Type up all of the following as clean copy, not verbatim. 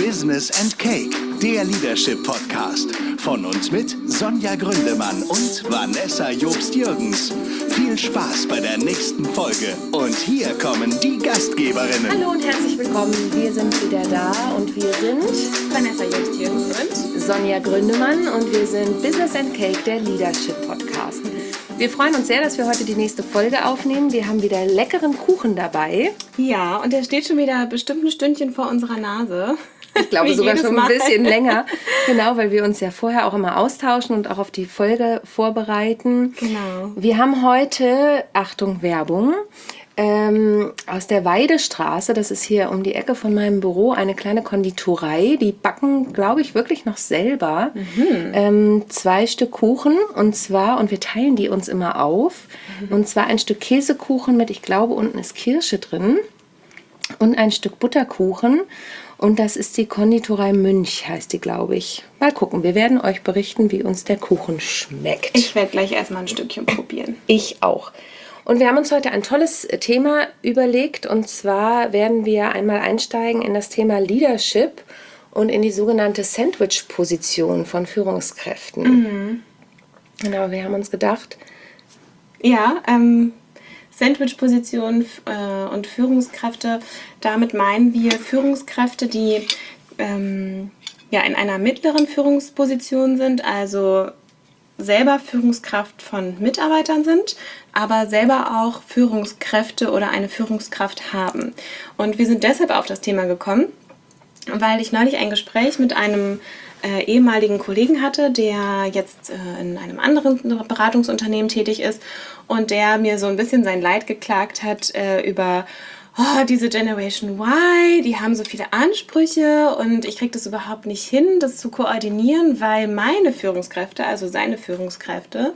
Business and Cake, der Leadership Podcast. Von und mit Sonja Gründemann und Vanessa Jobst-Jürgens. Viel Spaß bei der nächsten Folge. Und hier kommen die Gastgeberinnen. Hallo und herzlich willkommen. Wir sind wieder da und wir sind Vanessa Jobst-Jürgens und Sonja Gründemann und wir sind Business and Cake, der Leadership Podcast. Wir freuen uns sehr, dass wir heute die nächste Folge aufnehmen. Wir haben wieder leckeren Kuchen dabei. ja, und der steht schon wieder bestimmt ein Stündchen vor unserer Nase. Ich glaube Wie sogar jedes schon ein Mal. bisschen länger. Genau, weil wir uns ja vorher auch immer austauschen und auch auf die Folge vorbereiten. Genau. Wir haben heute, Achtung, Werbung, aus der Weidestraße, das ist hier um die Ecke von meinem Büro, eine kleine Konditorei. Die backen, glaube ich, wirklich noch selber 2 Stück Kuchen und wir teilen die uns immer auf. Und zwar ein Stück Käsekuchen mit, ich glaube, unten ist Kirsche drin und ein Stück Butterkuchen. Und das ist die Konditorei Münch, heißt die, glaube ich. Mal gucken, wir werden euch berichten, wie uns der Kuchen schmeckt. Ich werde gleich erstmal ein Stückchen probieren. Ich auch. Und wir haben uns heute ein tolles Thema überlegt. Und zwar werden wir einmal einsteigen in das Thema Leadership und in die sogenannte Sandwich-Position von Führungskräften. Genau, wir haben uns gedacht, Ja, Sandwich-Position und Führungskräfte, damit meinen wir Führungskräfte, die in einer mittleren Führungsposition sind, also selber Führungskraft von Mitarbeitern sind, aber selber auch Führungskräfte oder eine Führungskraft haben. Und wir sind deshalb auf das Thema gekommen, weil ich neulich ein Gespräch mit einem ehemaligen Kollegen hatte, der jetzt in einem anderen Beratungsunternehmen tätig ist und der mir so ein bisschen sein Leid geklagt hat über diese Generation Y, die haben so viele Ansprüche und ich kriege das überhaupt nicht hin, das zu koordinieren, weil meine Führungskräfte, also seine Führungskräfte,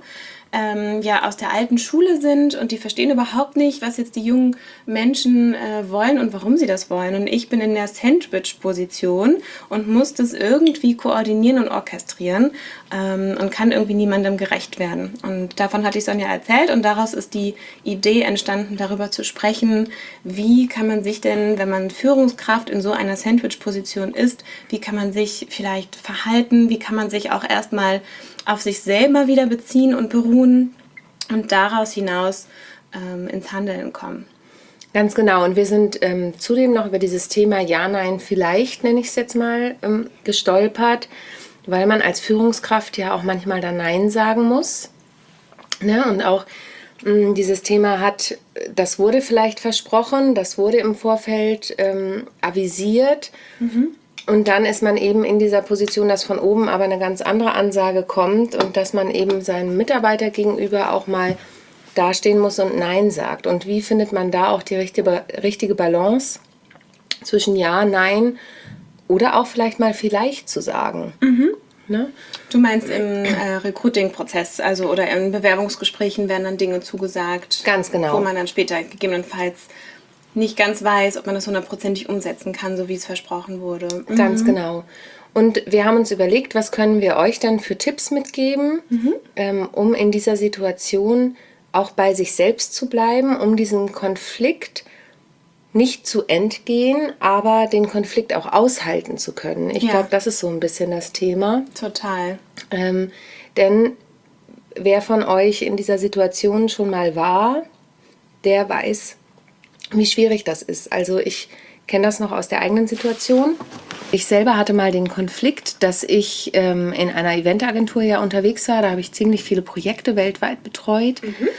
aus der alten Schule sind und die verstehen überhaupt nicht, was jetzt die jungen Menschen wollen und warum sie das wollen. Und ich bin in der Sandwich-Position und muss das irgendwie koordinieren und orchestrieren und kann irgendwie niemandem gerecht werden. Und davon hatte ich Sonja erzählt und daraus ist die Idee entstanden, darüber zu sprechen, wie kann man sich denn, wenn man Führungskraft in so einer Sandwich-Position ist, wie kann man sich vielleicht verhalten, wie kann man sich auch erstmal auf sich selber wieder beziehen und beruhen und daraus hinaus ins Handeln kommen. ganz genau. Und wir sind zudem noch über dieses Thema Ja, Nein, vielleicht, nenne ich es jetzt mal, gestolpert, weil man als Führungskraft ja auch manchmal da Nein sagen muss. Ne? Und auch dieses Thema hat, das wurde vielleicht versprochen, das wurde im Vorfeld avisiert. Und dann ist man eben in dieser Position, dass von oben aber eine ganz andere Ansage kommt und dass man eben seinem Mitarbeiter gegenüber auch mal dastehen muss und Nein sagt. Und wie findet man da auch die richtige Balance zwischen Ja, Nein oder auch vielleicht mal vielleicht zu sagen? Ne? Du meinst im Recruiting-Prozess, also oder in Bewerbungsgesprächen werden dann Dinge zugesagt, Ganz genau. wo man dann später gegebenenfalls nicht ganz weiß, ob man das 100%ig umsetzen kann, so wie es versprochen wurde. Ganz genau. Und wir haben uns überlegt, was können wir euch dann für Tipps mitgeben, um in dieser Situation auch bei sich selbst zu bleiben, um diesen Konflikt nicht zu entgehen, aber den Konflikt auch aushalten zu können. Ich glaube, das ist so ein bisschen das Thema. Total. Denn wer von euch in dieser Situation schon mal war, der weiß, wie schwierig das ist. Also ich kenne das noch aus der eigenen Situation. Ich selber hatte mal den Konflikt, dass ich in einer Eventagentur ja unterwegs war. Da habe ich ziemlich viele Projekte weltweit betreut.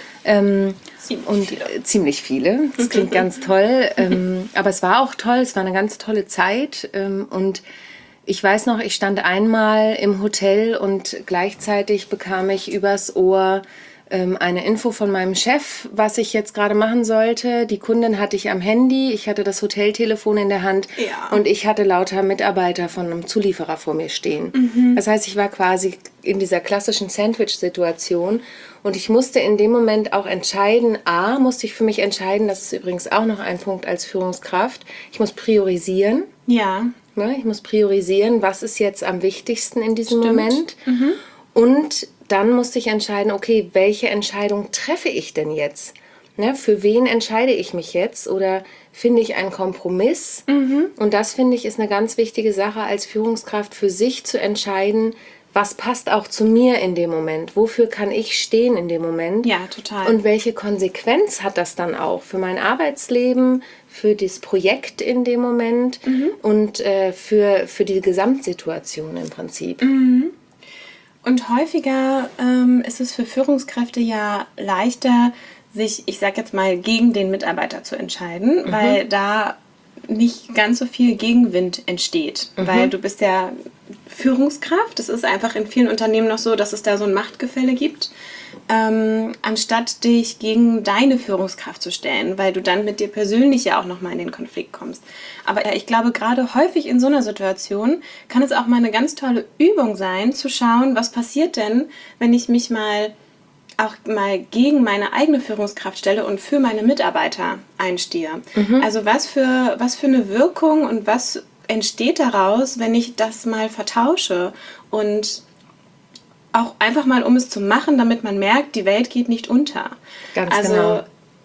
Ziemlich viele. Das klingt ganz toll. Aber es war auch toll. Es war eine ganz tolle Zeit. Und ich weiß noch, ich stand einmal im Hotel und gleichzeitig bekam ich übers Ohr eine Info von meinem Chef, was ich jetzt gerade machen sollte. Die Kundin hatte ich am Handy, ich hatte das Hoteltelefon in der Hand und ich hatte lauter Mitarbeiter von einem Zulieferer vor mir stehen. Das heißt, ich war quasi in dieser klassischen Sandwich-Situation und ich musste in dem Moment auch entscheiden, musste ich für mich entscheiden, das ist übrigens auch noch ein Punkt als Führungskraft, ich muss priorisieren. Ja. Ne, ich muss priorisieren, was ist jetzt am wichtigsten in diesem Moment. Und dann musste ich entscheiden, okay, welche Entscheidung treffe ich denn jetzt? Ne, für wen entscheide ich mich jetzt oder finde ich einen Kompromiss? Und das, finde ich, ist eine ganz wichtige Sache als Führungskraft, für sich zu entscheiden, was passt auch zu mir in dem Moment? Wofür kann ich stehen in dem Moment? Ja, total. Und welche Konsequenz hat das dann auch für mein Arbeitsleben, für das Projekt in dem Moment und für die Gesamtsituation im Prinzip? Und häufiger ist es für Führungskräfte ja leichter, sich, ich sag jetzt mal, gegen den Mitarbeiter zu entscheiden, weil da nicht ganz so viel Gegenwind entsteht. Weil du bist ja Führungskraft. Es ist einfach in vielen Unternehmen noch so, dass es da so ein Machtgefälle gibt, anstatt dich gegen deine Führungskraft zu stellen, weil du dann mit dir persönlich ja auch nochmal in den Konflikt kommst. Aber ich glaube, gerade häufig in so einer Situation kann es auch mal eine ganz tolle Übung sein, zu schauen, was passiert denn, wenn ich mich auch mal gegen meine eigene Führungskraft stelle und für meine Mitarbeiter einstehe. Also was für eine Wirkung und was entsteht daraus, wenn ich das mal vertausche und auch einfach mal, um es zu machen, damit man merkt, die Welt geht nicht unter. Ganz genau.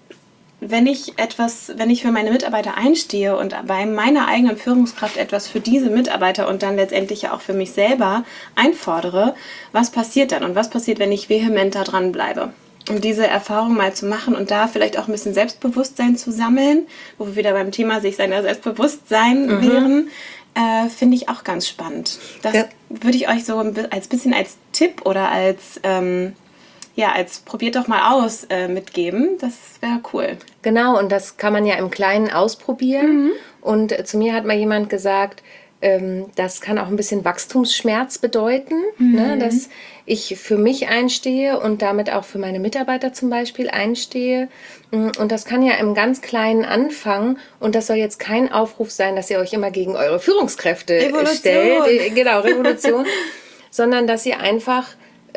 Wenn ich für meine Mitarbeiter einstehe und bei meiner eigenen Führungskraft etwas für diese Mitarbeiter und dann letztendlich ja auch für mich selber einfordere, was passiert dann? Und was passiert, wenn ich vehementer dran bleibe? Um diese Erfahrung mal zu machen und da vielleicht auch ein bisschen Selbstbewusstsein zu sammeln, wo wir wieder beim Thema sich seiner Selbstbewusstsein wären, finde ich auch ganz spannend. Das würde ich euch so als Tipp oder als probiert doch mal aus mitgeben. Das wäre cool. Genau, und das kann man ja im Kleinen ausprobieren. Und zu mir hat mal jemand gesagt, das kann auch ein bisschen Wachstumsschmerz bedeuten, ne, dass ich für mich einstehe und damit auch für meine Mitarbeiter zum Beispiel einstehe. Und das kann ja im ganz Kleinen anfangen. Und das soll jetzt kein Aufruf sein, dass ihr euch immer gegen eure Führungskräfte stellt. Genau, Revolution. Sondern dass ihr einfach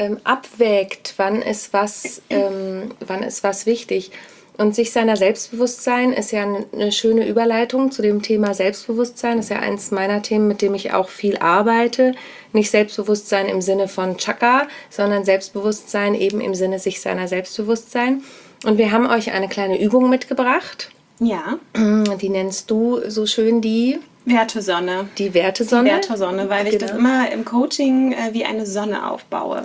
abwägt, wann ist was wichtig. Und sich seiner Selbstbewusstsein ist ja eine schöne Überleitung zu dem Thema Selbstbewusstsein. Das ist ja eins meiner Themen, mit dem ich auch viel arbeite. Nicht Selbstbewusstsein im Sinne von Chaka, sondern Selbstbewusstsein eben im Sinne sich seiner Selbstbewusstsein. Und wir haben euch eine kleine Übung mitgebracht. Ja. Die nennst du so schön die Wertesonne. Die Wertesonne. Die Wertesonne, weil ich das immer im Coaching wie eine Sonne aufbaue.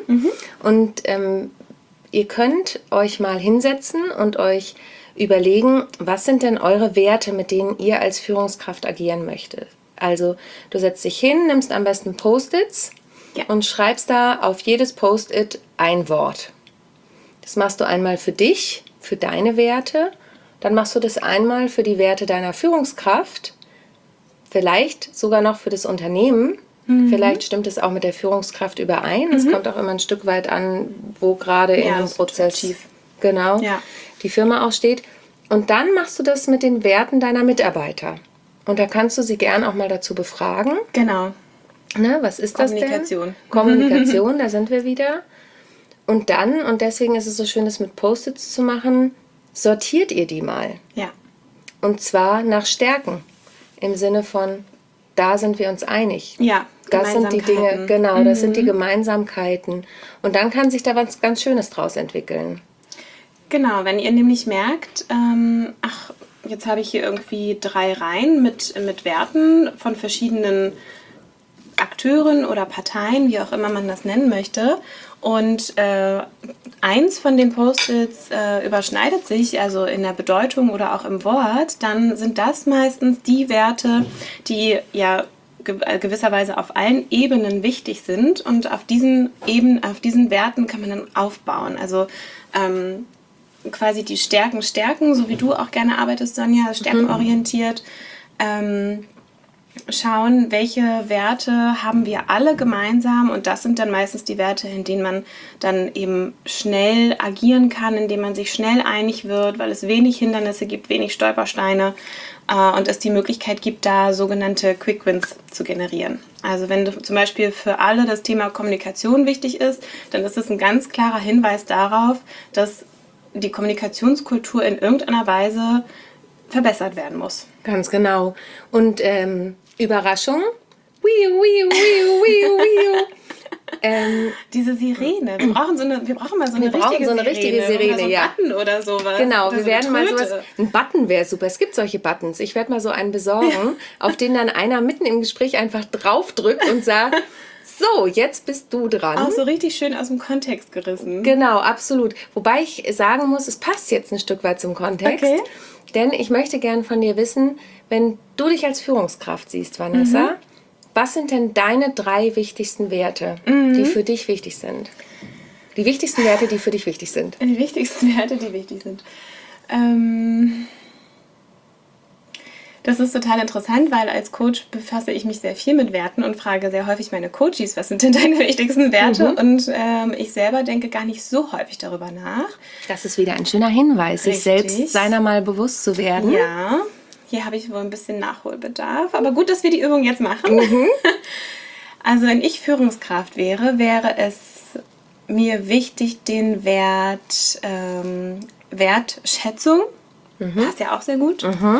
Und ihr könnt euch mal hinsetzen und euch überlegen, was sind denn eure Werte, mit denen ihr als Führungskraft agieren möchtet. Also du setzt dich hin, nimmst am besten Post-its und schreibst da auf jedes Post-it ein Wort. Das machst du einmal für dich, für deine Werte. Dann machst du das einmal für die Werte deiner Führungskraft. Vielleicht sogar noch für das Unternehmen. Vielleicht stimmt es auch mit der Führungskraft überein. Es kommt auch immer ein Stück weit an, wo gerade in einem Prozess die Firma auch steht. Und dann machst du das mit den Werten deiner Mitarbeiter. Und da kannst du sie gern auch mal dazu befragen. Genau. Ne, was ist das denn? Kommunikation, da sind wir wieder. Und dann, und deswegen ist es so schön, das mit Post-its zu machen, sortiert ihr die mal. Ja. Und zwar nach Stärken. Im Sinne von, da sind wir uns einig. Ja, das sind die Dinge, genau, das sind die Gemeinsamkeiten. Und dann kann sich da was ganz Schönes draus entwickeln. Genau, wenn ihr nämlich merkt, jetzt habe ich hier irgendwie 3 Reihen mit Werten von verschiedenen Akteuren oder Parteien, wie auch immer man das nennen möchte. Und eins von den Post-its überschneidet sich, also in der Bedeutung oder auch im Wort, dann sind das meistens die Werte, die ja gewisserweise auf allen Ebenen wichtig sind. Und auf diesen Werten kann man dann aufbauen. Also quasi die Stärken, so wie du auch gerne arbeitest, Sonja, stärkenorientiert. Schauen, welche Werte haben wir alle gemeinsam, und das sind dann meistens die Werte, in denen man dann eben schnell agieren kann, in denen man sich schnell einig wird, weil es wenig Hindernisse gibt, wenig Stolpersteine und es die Möglichkeit gibt, da sogenannte Quick Wins zu generieren. Also wenn zum Beispiel für alle das Thema Kommunikation wichtig ist, dann ist es ein ganz klarer Hinweis darauf, dass die Kommunikationskultur in irgendeiner Weise verbessert werden muss. Ganz genau. Und Überraschung, Diese Sirene. Wir brauchen mal so eine richtige Sirene. Oder so einen Button oder sowas. Genau, oder wir so werden mal Tröte. sowas. Ein Button wäre super. Es gibt solche Buttons. Ich werde mal so einen besorgen, auf den dann einer mitten im Gespräch einfach draufdrückt und sagt, so, jetzt bist du dran. Auch so richtig schön aus dem Kontext gerissen. Genau, absolut. Wobei ich sagen muss, es passt jetzt ein Stück weit zum Kontext. Okay. Denn ich möchte gern von dir wissen, wenn du dich als Führungskraft siehst, Vanessa, was sind denn deine 3 wichtigsten Werte, die für dich wichtig sind? Die wichtigsten Werte, die für dich wichtig sind. Die wichtigsten Werte, die wichtig sind. Das ist total interessant, weil als Coach befasse ich mich sehr viel mit Werten und frage sehr häufig meine Coaches, was sind denn deine wichtigsten Werte? Und ich selber denke gar nicht so häufig darüber nach. Das ist wieder ein schöner Hinweis, sich selbst seiner mal bewusst zu werden. Ja, hier habe ich wohl ein bisschen Nachholbedarf. Aber gut, dass wir die Übung jetzt machen. Also wenn ich Führungskraft wäre es mir wichtig, den Wert Wertschätzung, passt ja auch sehr gut,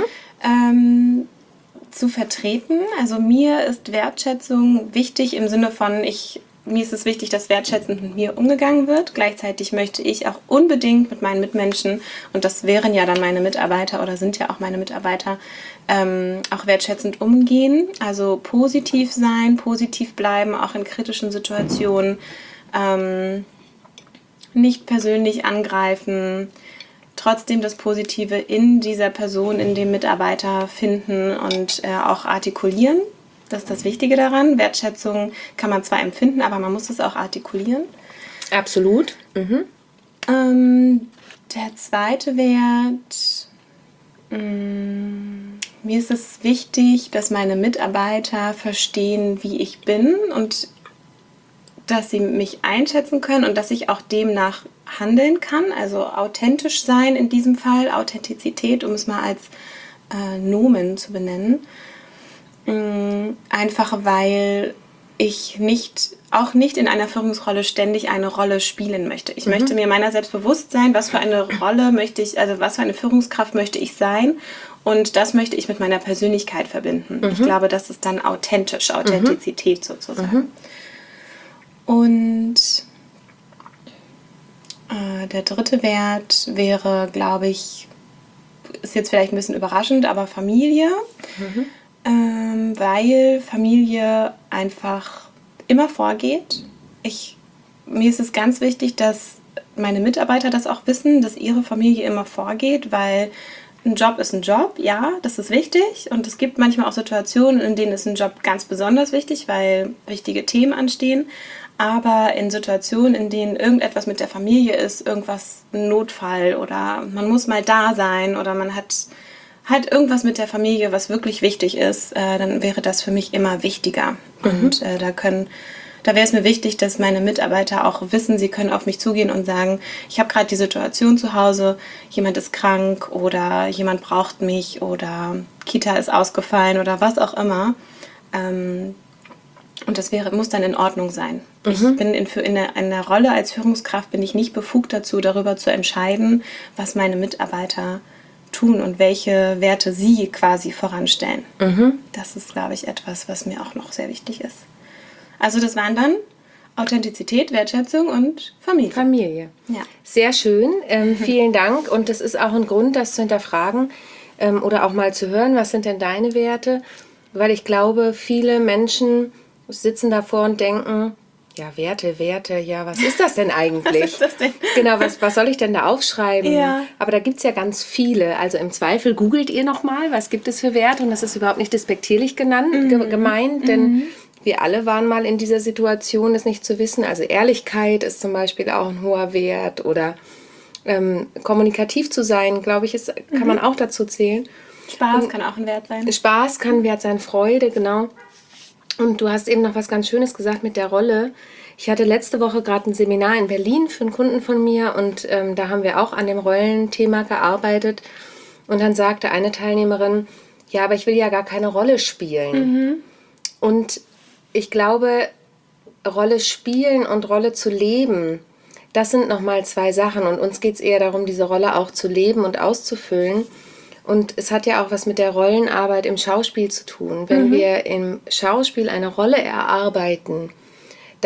zu vertreten. Also mir ist Wertschätzung wichtig im Sinne von, mir ist es wichtig, dass wertschätzend mit mir umgegangen wird. Gleichzeitig möchte ich auch unbedingt mit meinen Mitmenschen, und das wären ja dann meine Mitarbeiter oder sind ja auch meine Mitarbeiter, auch wertschätzend umgehen. Also positiv sein, positiv bleiben, auch in kritischen Situationen. Nicht persönlich angreifen, trotzdem das Positive in dieser Person, in dem Mitarbeiter finden und auch artikulieren. Das ist das Wichtige daran. Wertschätzung kann man zwar empfinden, aber man muss es auch artikulieren. Absolut. Der zweite Wert, mir ist es wichtig, dass meine Mitarbeiter verstehen, wie ich bin und dass sie mich einschätzen können und dass ich auch demnach handeln kann, also authentisch sein in diesem Fall, Authentizität, um es mal als Nomen zu benennen. Einfach weil ich auch nicht in einer Führungsrolle ständig eine Rolle spielen möchte. Ich möchte mir meiner selbst bewusst sein, was für eine Rolle was für eine Führungskraft möchte ich sein, und das möchte ich mit meiner Persönlichkeit verbinden. Ich glaube, das ist dann Authentizität sozusagen. Und der dritte Wert wäre, glaube ich, ist jetzt vielleicht ein bisschen überraschend, aber Familie. Weil Familie einfach immer vorgeht. Mir ist es ganz wichtig, dass meine Mitarbeiter das auch wissen, dass ihre Familie immer vorgeht, weil ein Job ist ein Job, ja, das ist wichtig. Und es gibt manchmal auch Situationen, in denen ist ein Job ganz besonders wichtig, weil wichtige Themen anstehen. Aber in Situationen, in denen irgendetwas mit der Familie ist, irgendwas, ein Notfall oder man muss mal da sein oder man hat halt irgendwas mit der Familie, was wirklich wichtig ist, dann wäre das für mich immer wichtiger. Und da wäre es mir wichtig, dass meine Mitarbeiter auch wissen, sie können auf mich zugehen und sagen, ich habe gerade die Situation zu Hause, jemand ist krank oder jemand braucht mich oder Kita ist ausgefallen oder was auch immer. Und das muss dann in Ordnung sein. Ich bin in einer Rolle als Führungskraft bin ich nicht befugt dazu, darüber zu entscheiden, was meine Mitarbeiter tun und welche Werte sie quasi voranstellen. Das ist, glaube ich, etwas, was mir auch noch sehr wichtig ist. Also das waren dann Authentizität, Wertschätzung und Familie. Ja. Sehr schön. Vielen Dank. Und das ist auch ein Grund, das zu hinterfragen oder auch mal zu hören, was sind denn deine Werte? Weil ich glaube, viele Menschen sitzen davor und denken, ja, Werte, ja, was ist das denn eigentlich? Was ist das denn? Genau, was soll ich denn da aufschreiben? Ja. Aber da gibt es ja ganz viele. Also im Zweifel googelt ihr nochmal, was gibt es für Werte? Und das ist überhaupt nicht despektierlich gemeint, denn wir alle waren mal in dieser Situation, es nicht zu wissen. Also Ehrlichkeit ist zum Beispiel auch ein hoher Wert oder kommunikativ zu sein, glaube ich, kann man auch dazu zählen. Spaß kann auch ein Wert sein. Spaß kann ein Wert sein, Freude, genau. Und du hast eben noch was ganz Schönes gesagt mit der Rolle. Ich hatte letzte Woche gerade ein Seminar in Berlin für einen Kunden von mir und da haben wir auch an dem Rollenthema gearbeitet. Und dann sagte eine Teilnehmerin, ja, aber ich will ja gar keine Rolle spielen. Und ich glaube, Rolle spielen und Rolle zu leben, das sind nochmal 2 Sachen. Und uns geht es eher darum, diese Rolle auch zu leben und auszufüllen. Und es hat ja auch was mit der Rollenarbeit im Schauspiel zu tun. Wenn wir im Schauspiel eine Rolle erarbeiten, dann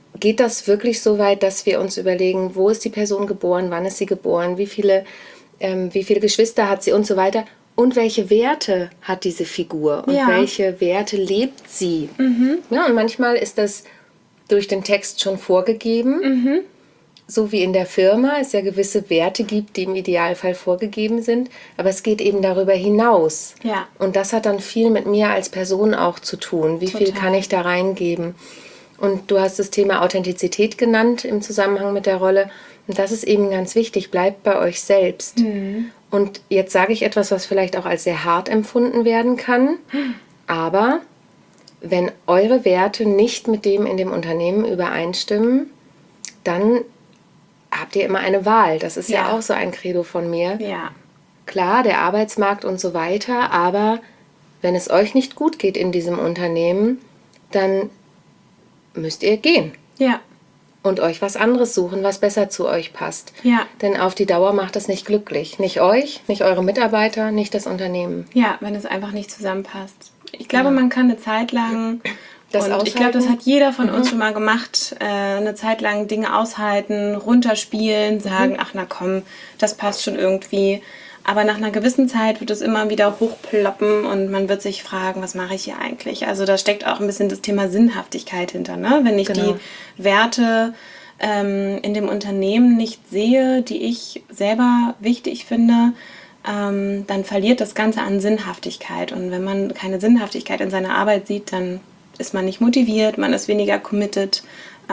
geht das wirklich so weit, dass wir uns überlegen, wo ist die Person geboren, wann ist sie geboren, wie viele Geschwister hat sie und so weiter. Und welche Werte hat diese Figur und welche Werte lebt sie? Ja, und manchmal ist das durch den Text schon vorgegeben, so wie in der Firma es ja gewisse Werte gibt, die im Idealfall vorgegeben sind, aber es geht eben darüber hinaus. Ja. Und das hat dann viel mit mir als Person auch zu tun. Wie viel kann ich da reingeben? Und du hast das Thema Authentizität genannt im Zusammenhang mit der Rolle. Und das ist eben ganz wichtig. Bleibt bei euch selbst. Und jetzt sage ich etwas, was vielleicht auch als sehr hart empfunden werden kann. Aber wenn eure Werte nicht mit dem in dem Unternehmen übereinstimmen, dann habt ihr immer eine Wahl. Das ist ja auch so ein Credo von mir. Ja. Klar, der Arbeitsmarkt und so weiter. Aber wenn es euch nicht gut geht in diesem Unternehmen, dann müsst ihr gehen. Ja. Und euch was anderes suchen, was besser zu euch passt. Ja. Denn auf die Dauer macht das nicht glücklich. Nicht euch, nicht eure Mitarbeiter, nicht das Unternehmen. Ja, wenn es einfach nicht zusammenpasst. Ich glaube, man kann eine Zeit lang, das und ich glaube, das hat jeder von uns schon mal gemacht, eine Zeit lang Dinge aushalten, runterspielen, sagen, ach na komm, das passt schon irgendwie. Aber nach einer gewissen Zeit wird es immer wieder hochploppen und man wird sich fragen, was mache ich hier eigentlich? Also da steckt auch ein bisschen das Thema Sinnhaftigkeit hinter, ne? Wenn ich die Werte in dem Unternehmen nicht sehe, die ich selber wichtig finde, dann verliert das Ganze an Sinnhaftigkeit. Und wenn man keine Sinnhaftigkeit in seiner Arbeit sieht, dann ist man nicht motiviert, man ist weniger committed,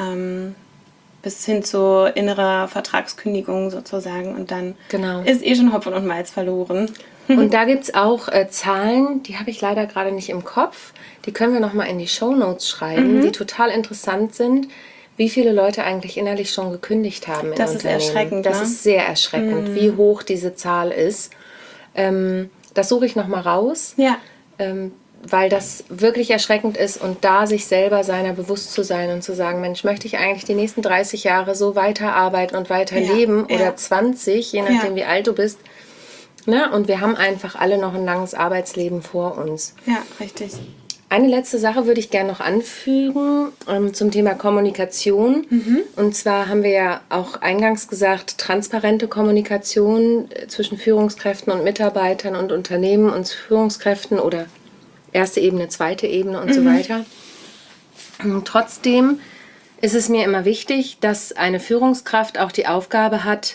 bis hin zu innerer Vertragskündigung sozusagen. Und dann ist schon Hopfen und Malz verloren. Und da gibt es auch Zahlen, die habe ich leider gerade nicht im Kopf. Die können wir nochmal in die Shownotes schreiben, die total interessant sind, wie viele Leute eigentlich innerlich schon gekündigt haben in Unternehmen. Das ist erschreckend. Das ist sehr erschreckend, wie hoch diese Zahl ist. Das suche ich nochmal raus. Ja. Weil das wirklich erschreckend ist und da sich selber seiner bewusst zu sein und zu sagen, Mensch, möchte ich eigentlich die nächsten 30 Jahre so weiterarbeiten und weiterleben oder 20, je nachdem wie alt du bist. Na, und wir haben einfach alle noch ein langes Arbeitsleben vor uns. Ja, richtig. Eine letzte Sache würde ich gerne noch anfügen zum Thema Kommunikation. Und zwar haben wir ja auch eingangs gesagt, transparente Kommunikation zwischen Führungskräften und Mitarbeitern und Unternehmen und Führungskräften oder erste Ebene, zweite Ebene und so weiter. Und trotzdem ist es mir immer wichtig, dass eine Führungskraft auch die Aufgabe hat,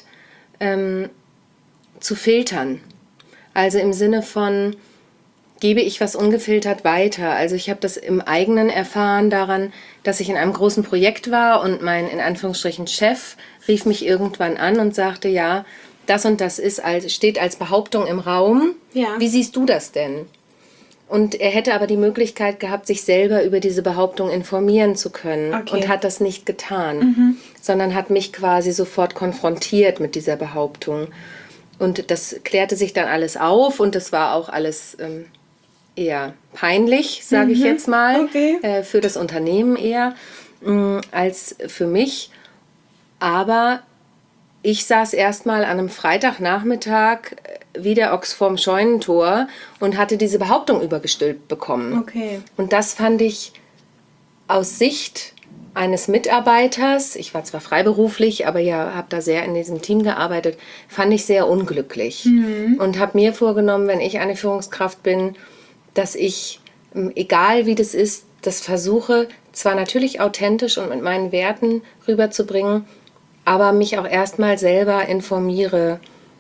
zu filtern. Also im Sinne von, gebe ich was ungefiltert weiter. Also ich habe das im eigenen erfahren daran, dass ich in einem großen Projekt war und mein, in Anführungsstrichen, Chef rief mich irgendwann an und sagte, ja, das und das steht als Behauptung im Raum. Ja. Wie siehst du das denn? Und er hätte aber die Möglichkeit gehabt, sich selber über diese Behauptung informieren zu können und hat das nicht getan, sondern hat mich quasi sofort konfrontiert mit dieser Behauptung. Und das klärte sich dann alles auf und das war auch alles eher peinlich, sage ich jetzt mal, für das Unternehmen eher als für mich. Aber ich saß erstmal an einem Freitagnachmittag wie der Ochs vorm Scheunentor und hatte diese Behauptung übergestülpt bekommen. Okay. Und das fand ich aus Sicht eines Mitarbeiters, ich war zwar freiberuflich, aber ja, habe da sehr in diesem Team gearbeitet, fand ich sehr unglücklich. Und habe mir vorgenommen, wenn ich eine Führungskraft bin, dass ich, egal wie das ist, das versuche, zwar natürlich authentisch und mit meinen Werten rüberzubringen, aber mich auch erstmal selber informiere,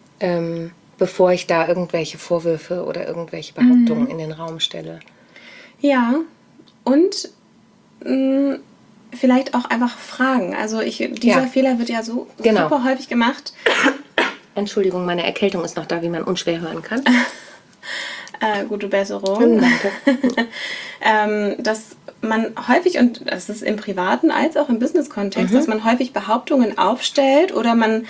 bevor ich da irgendwelche Vorwürfe oder irgendwelche Behauptungen in den Raum stelle. Ja, und vielleicht auch einfach fragen. Also dieser Fehler wird ja so super häufig gemacht. Entschuldigung, meine Erkältung ist noch da, wie man unschwer hören kann. Gute Besserung. Danke. Dass man häufig, und das ist im privaten als auch im Business-Kontext, dass man häufig Behauptungen aufstellt oder man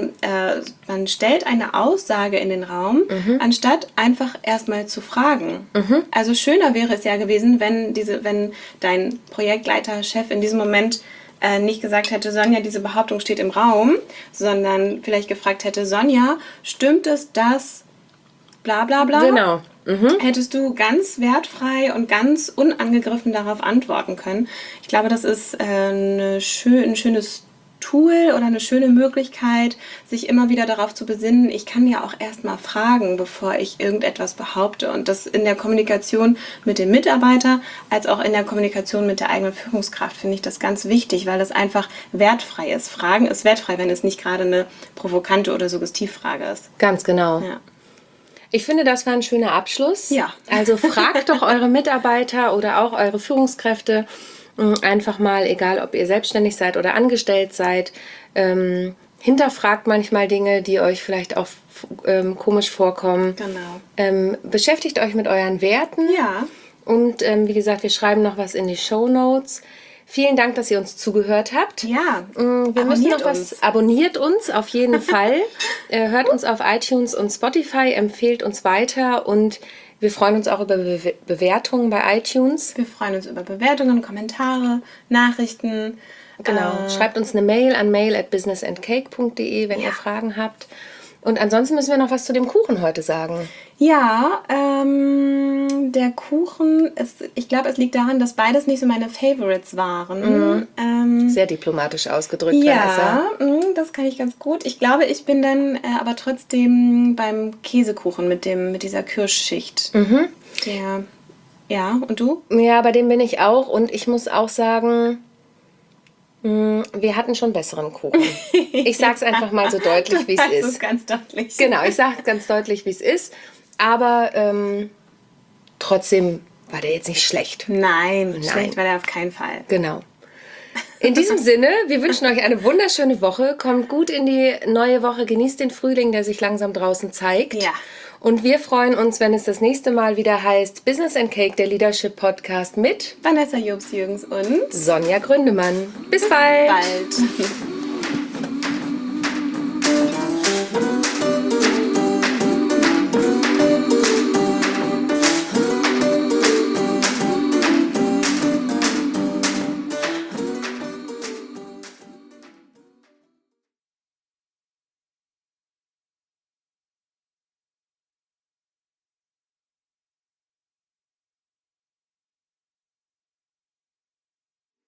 stellt eine Aussage in den Raum, anstatt einfach erstmal zu fragen. Also schöner wäre es ja gewesen, wenn dein Projektleiter, Chef in diesem Moment nicht gesagt hätte, Sonja, diese Behauptung steht im Raum, sondern vielleicht gefragt hätte, Sonja, stimmt es, dass bla bla bla? Genau. hättest du ganz wertfrei und ganz unangegriffen darauf antworten können. Ich glaube, das ist ein schönes Tool oder eine schöne Möglichkeit, sich immer wieder darauf zu besinnen, ich kann ja auch erstmal fragen, bevor ich irgendetwas behaupte. Und das in der Kommunikation mit dem Mitarbeiter als auch in der Kommunikation mit der eigenen Führungskraft finde ich das ganz wichtig, weil das einfach wertfrei ist. Fragen ist wertfrei, wenn es nicht gerade eine provokante oder Suggestivfrage ist. Ganz genau. Ja. Ich finde, das war ein schöner Abschluss. Ja. Also fragt doch eure Mitarbeiter oder auch eure Führungskräfte einfach mal, egal ob ihr selbstständig seid oder angestellt seid, hinterfragt manchmal Dinge, die euch vielleicht auch komisch vorkommen. Genau. Beschäftigt euch mit euren Werten. Ja. Und wie gesagt, wir schreiben noch was in die Shownotes. Vielen Dank, dass ihr uns zugehört habt. Ja. Wir müssen noch was. Abonniert uns auf jeden Fall. Hört uns auf iTunes und Spotify, empfehlt uns weiter und wir freuen uns auch über Bewertungen bei iTunes. Wir freuen uns über Bewertungen, Kommentare, Nachrichten. Genau. Schreibt uns eine Mail an mail@businessandcake.de, wenn ihr Fragen habt. Und ansonsten müssen wir noch was zu dem Kuchen heute sagen. Ja, der Kuchen, ich glaube, es liegt daran, dass beides nicht so meine Favorites waren. Sehr diplomatisch ausgedrückt, Vanessa. Ja, das kann ich ganz gut. Ich glaube, ich bin dann aber trotzdem beim Käsekuchen mit dieser Kirschschicht. Ja, und du? Ja, bei dem bin ich auch. Und ich muss auch sagen, wir hatten schon besseren Kuchen. Ich sage es einfach mal so deutlich, wie es ist. Das ist ganz deutlich. Genau, ich sage ganz deutlich, wie es ist. Aber trotzdem war der jetzt nicht schlecht. Nein, schlecht war der auf keinen Fall. Genau. In diesem Sinne, wir wünschen euch eine wunderschöne Woche. Kommt gut in die neue Woche. Genießt den Frühling, der sich langsam draußen zeigt. Ja. Und wir freuen uns, wenn es das nächste Mal wieder heißt Business and Cake, der Leadership Podcast mit Vanessa Jobs-Jürgens und Sonja Gründemann. Bis bald. Bald.